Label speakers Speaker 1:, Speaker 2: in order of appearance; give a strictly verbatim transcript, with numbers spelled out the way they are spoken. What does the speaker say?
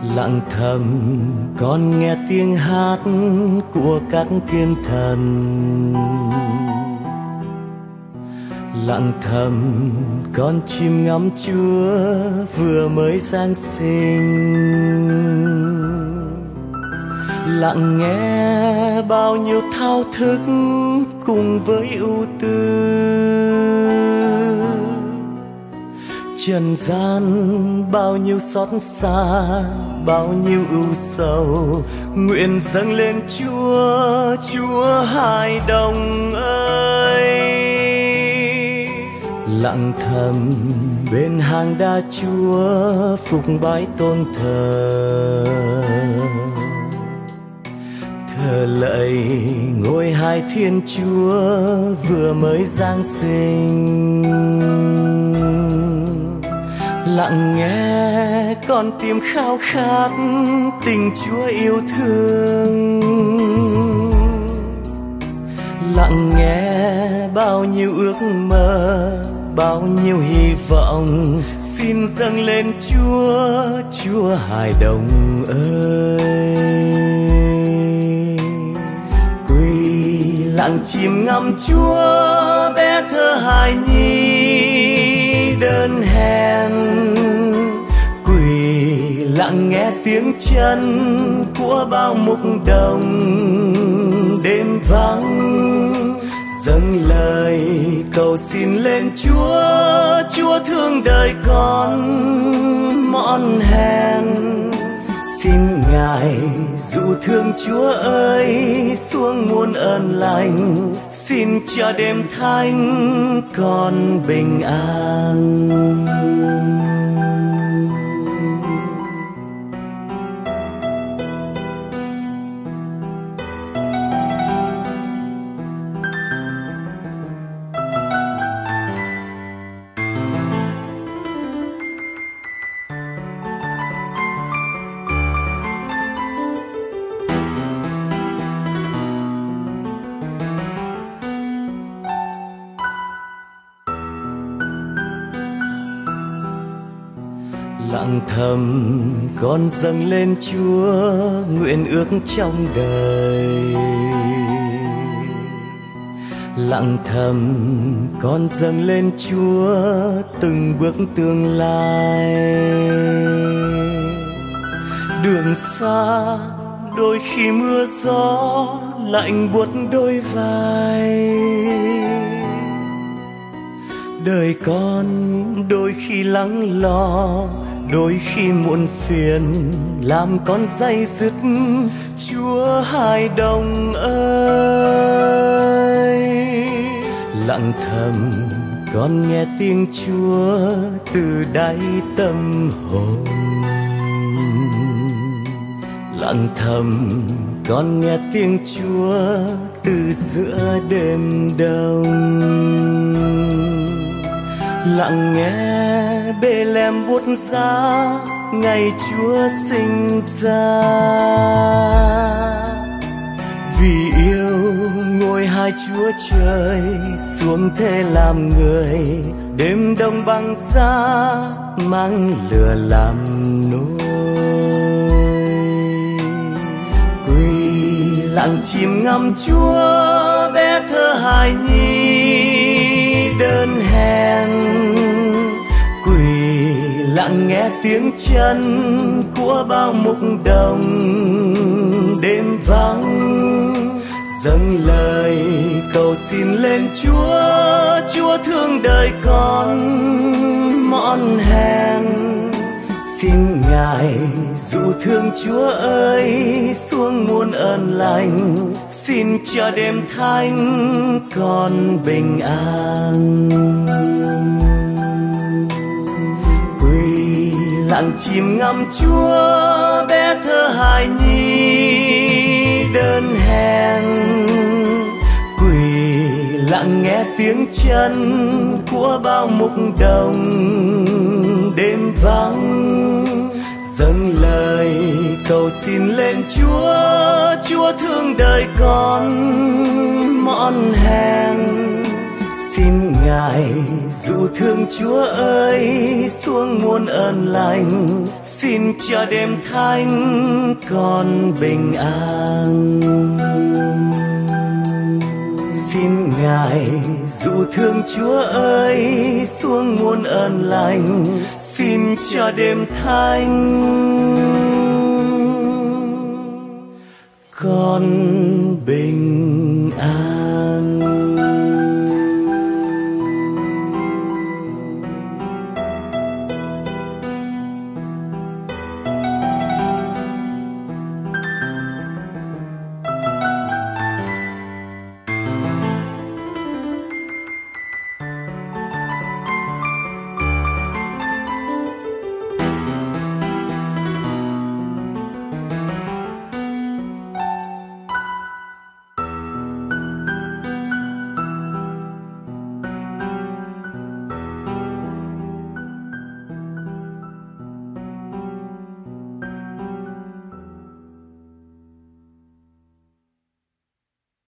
Speaker 1: Lặng thầm con nghe tiếng hát của các thiên thần. Lặng thầm con chim ngắm Chúa vừa mới giáng sinh. Lặng nghe bao nhiêu thao thức cùng với ưu tư. Trần gian bao nhiêu xót xa, bao nhiêu ưu sầu, nguyện dâng lên Chúa, Chúa Hài Đồng ơi. Lặng thầm bên hang đá Chúa phục bái tôn thờ. Thờ lạy ngôi hai Thiên Chúa vừa mới giáng sinh. Lặng nghe con tim khao khát tình Chúa yêu thương. Lặng nghe bao nhiêu ước mơ, bao nhiêu hy vọng xin dâng lên Chúa, Chúa Hài Đồng ơi. Quỳ lặng chìm ngắm Chúa, bé thơ hài nhi đơn hèn. Quỳ lặng nghe tiếng chân của bao mục đồng đêm vắng. Dâng lời cầu xin lên Chúa, Chúa thương đời con mọn hèn. Xin Ngài dụ thương Chúa ơi xuống muôn ơn lành. Xin cho đêm thanh con bình an. Lặng thầm con dâng lên Chúa nguyện ước trong đời. Lặng thầm con dâng lên Chúa từng bước tương lai. Đường xa đôi khi mưa gió lạnh buốt đôi vai. Đời con đôi khi lắng lo, đôi khi muộn phiền làm con day dứt. Chúa Hài Đồng ơi, lặng thầm con nghe tiếng Chúa từ đáy tâm hồn. Lặng thầm con nghe tiếng Chúa từ giữa đêm đông. Lặng nghe Bê-lem buốt giá ngày Chúa sinh ra. Vì yêu ngôi hai Chúa trời xuống thế làm người. Đêm đông băng giá mang lửa làm nôi. Quỳ lặng chìm ngắm Chúa, bé thơ hài nhi đơn hèn. Quỳ lặng nghe tiếng chân của bao mục đồng đêm vắng. Dâng lời cầu xin lên Chúa, Chúa thương đời con mọn hèn. Xin Ngài dụ thương Chúa ơi xuống muôn ơn lành. Xin cho đêm thanh con bình an. Quỳ lặng chìm ngắm Chúa, bé thơ hài nhi đơn hèn. Quỳ lặng nghe tiếng chân của bao mục đồng đêm vắng. Dâng lời cầu xin lên Chúa, Chúa thương đời con mọn hèn. Xin Ngài dụ thương Chúa ơi xuống muôn ơn lành, xin cho đêm thánh con bình an. Xin Ngài dụ thương Chúa ơi xuống muôn ơn lành, xin cho đêm thánh con bình